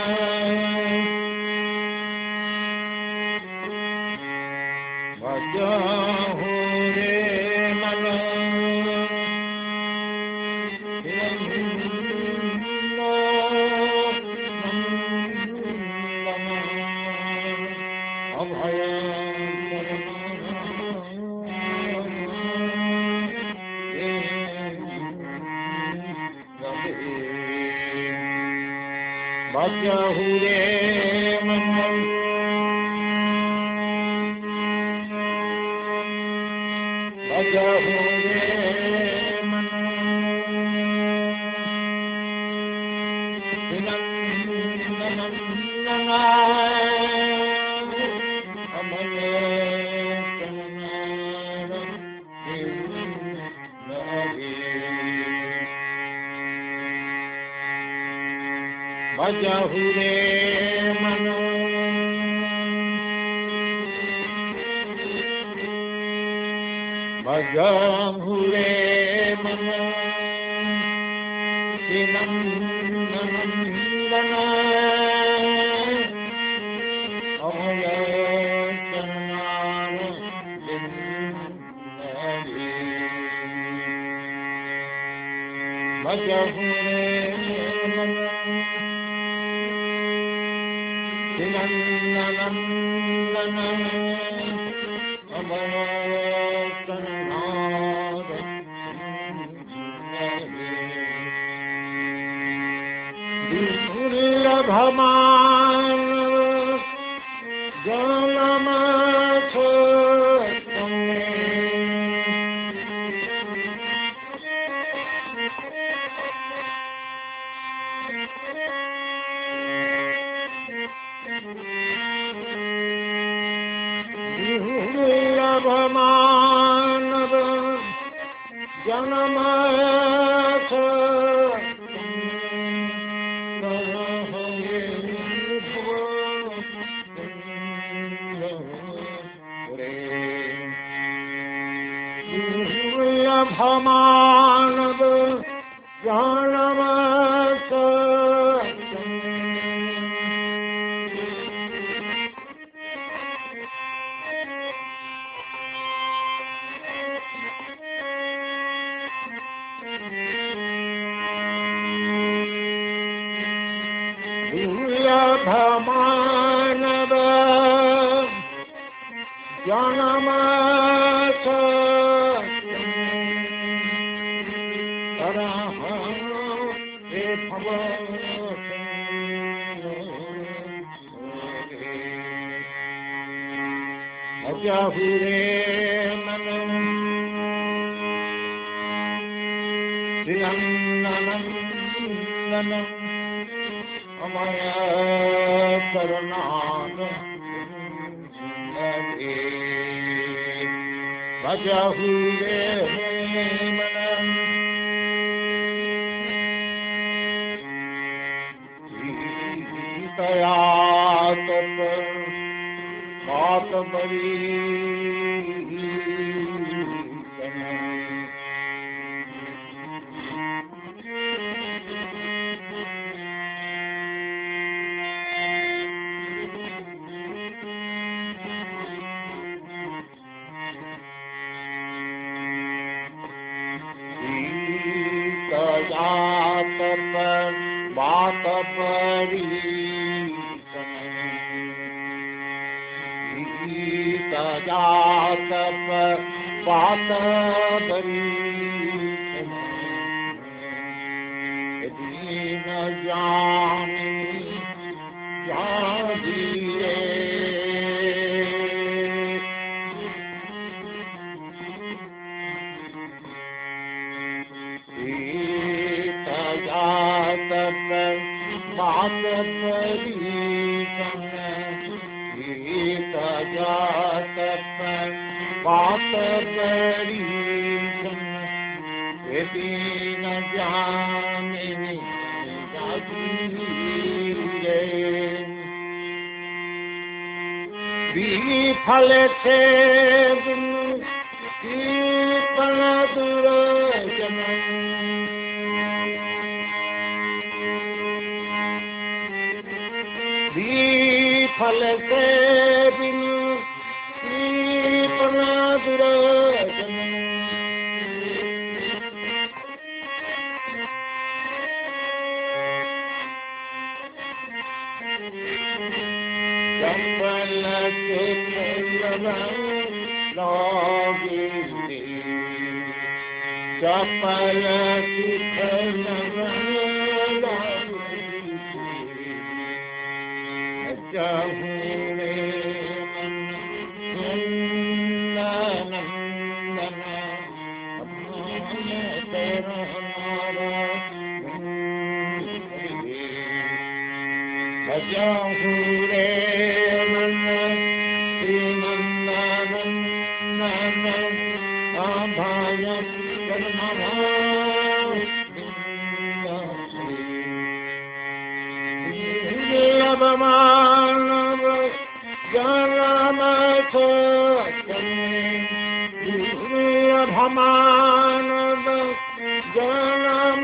भजहु रे मन अभय भजहु रे मन भजहु रे मन भजहु रे मन भजहु रे मन नंदन अभय चरणार भजहु रे मन नंदन अभय चरणार दुर्लभमान जलमथ दुर्लभमानव जनमथ दुर्लभमानव जनमथ दुर्लभमानव जनमथ भजहु रे मन नंदन अमय चरणार भजहु रे मन सीतया तप बात बरी जात पर बात परी जात पर बात परी दीन जानी जानिए बात परी गीत जात पर बात परी दीन जानी जागिए विफल थे कीर्तन दुर्जन विफल से बिनु कृपण दुरासन चपल चपल चहुरे जहुरे मानव जनम मानव जनम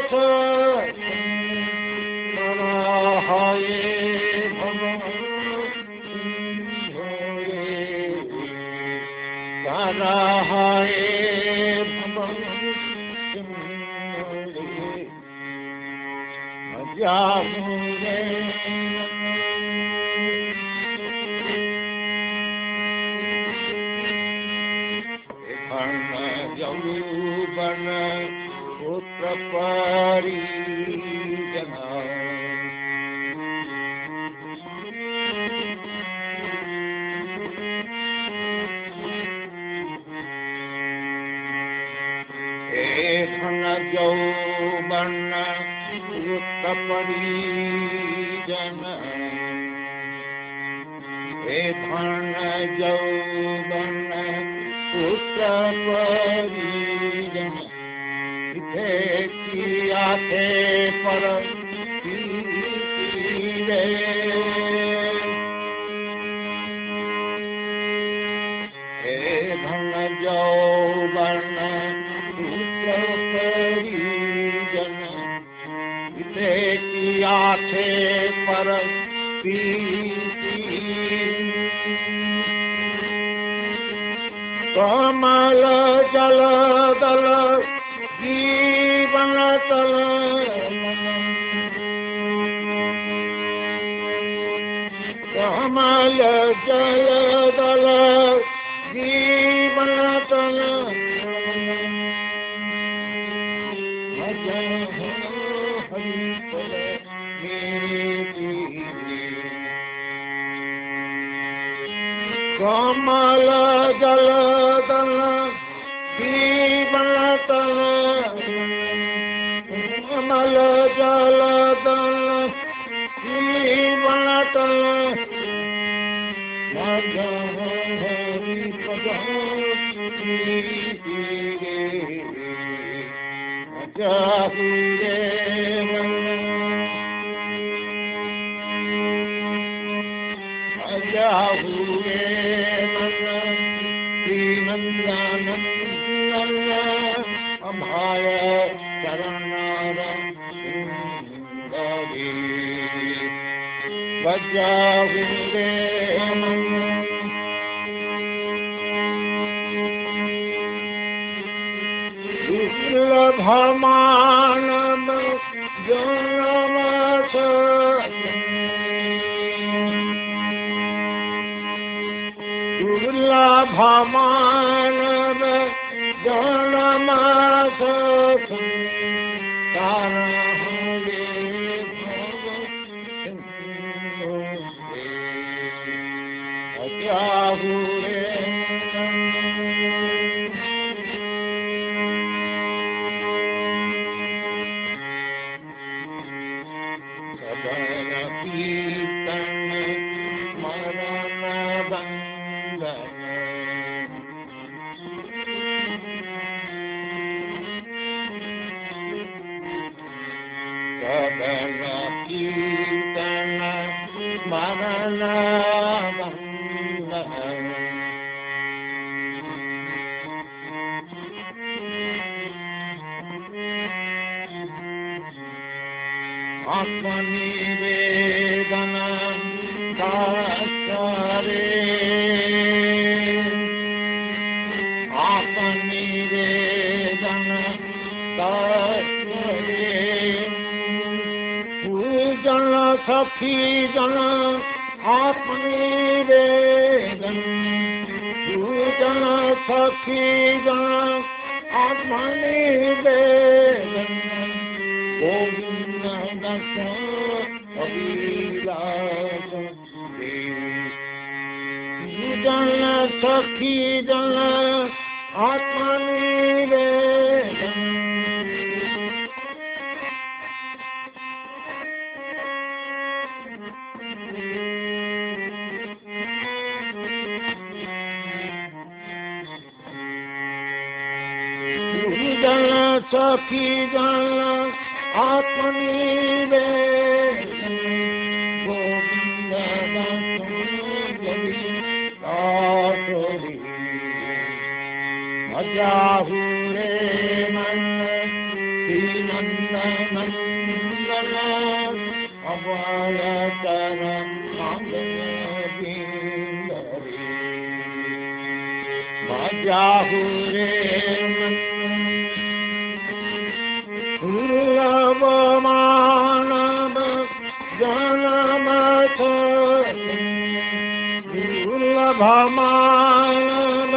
यौवन पुत्र परिजन धन यौवन पुत्र परिजन धन यौवन पुत्र परिजन किया थे पर धन यौवन पुत्र परिजन किया थे पर कमल जल दल जीवन तल कमल जल दल जीवन तल कमल जल दल जीवन तल कमल जल दल जीवन तल हरि जाहुरे जाहुरे श्रीनंदानंद अभाय शरणर जाहुरे दुर्लभमानव जनम दुर्लभमानव जनम कीर्तन मरण आत्मनिवेदन सखी जन आत्मनिवेदन जन सखी जन आत्मनिवेदन गोविंद दस अभिलाष जन सखी जन आत्मनिवेदन जन सखी जन आत्मनिवेदन गोविंद जाहू रे मन नंदन नंदन अवल चरण जाहू रे मन दुर्लभ मानव जन्म दुर्लभ मानव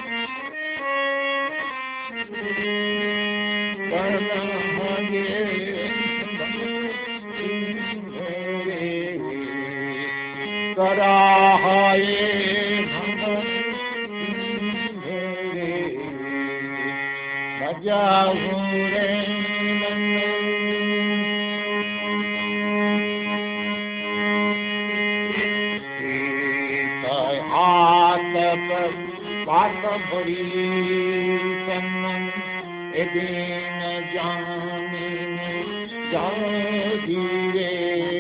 कराये जाहू रे हाथ पर बात बड़ी चंदन दिन जाने धीरे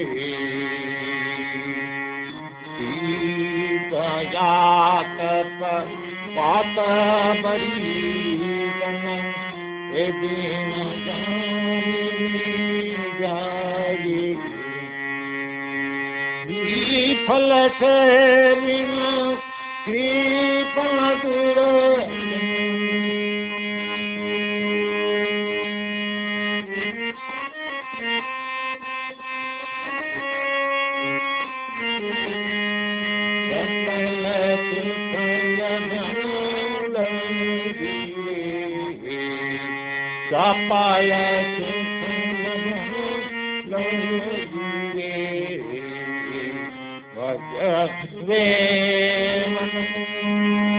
जात पर बात बड़ी चंदन दिन जाए फल से कृपण दूर पाय वे मन